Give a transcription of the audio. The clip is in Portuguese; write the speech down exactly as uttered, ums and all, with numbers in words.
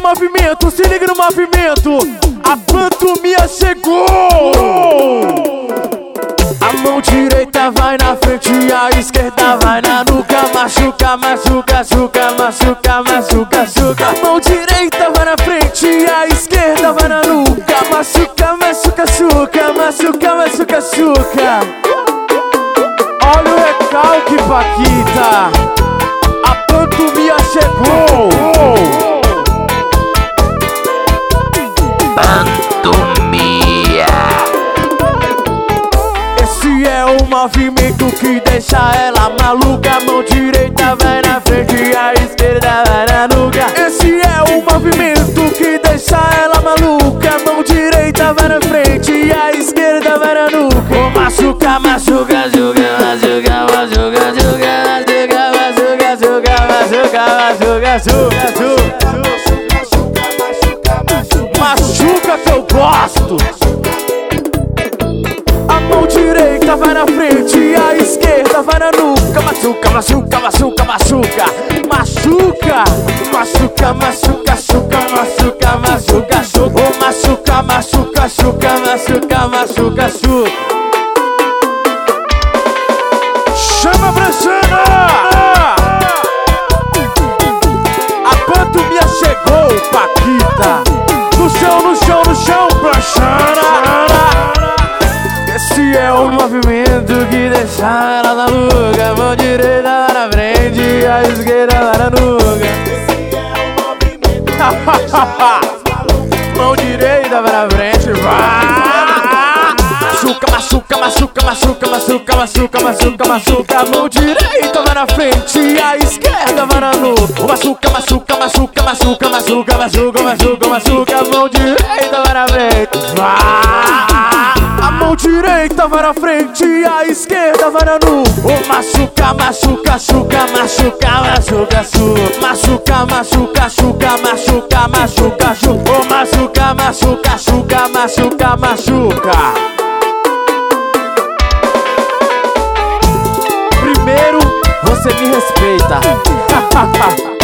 movimento, se liga no movimento. A panturminha chegou. A mão direita vai na frente e a esquerda vai na nuca. Machuca, machuca, machuca, machuca, machuca, machuca. A mão direita vai na frente e a esquerda vai na nuca. Machuca, machuca, machuca, machuca, machuca, machuca. Olha o recalque, Paquita. A panturminha chegou. Panturminha. Esse é o movimento que deixa ela maluca. A mão direita vai na frente e a esquerda vai na nuca. Esse é o movimento que deixa ela maluca. A mão direita vai na frente e a esquerda vai na nuca. Oh, machuca, machuca, machuca, machuca, machuca, machuca, machuca, machuca, machuca, machuca, machuca, machuca que eu gosto. A mão direita vai na frente e a esquerda vai na nuca. Machuca, machuca, machuca, machuca. Machuca, machuca, machuca, machuca, machuca, machuca, machuca. Oh, machuca, machuca, machuca, machuca, machuca, machuca. Chama pra cena! A panturminha chegou, Paquita. No chão, no chão, no chão, planchana. Esse é o movimento que deixa ela na nuca. A mão direita vai na frente e a esquerda vai na nuca. Esse é o movimento que deixa ela mão direita vai na frente, vai. Machuca, machuca, machuca, machuca, machuca, machuca, machuca, machuca. A mão direita vai na frente e a esquerda vai na nuca. Machuca, machuca, machuca, machuca, machuca, machuca, machuca, machuca. A mão direita vai na frente, vai. A mão direita vai na frente e a esquerda vai na nuca. Oh, machuca, machuca, machuca, machuca, machuca, machuca, machuca, machuca, machuca, machuca, machuca. Oh, machuca, machuca, machuca, machuca, machuca. Primeiro, você me respeita.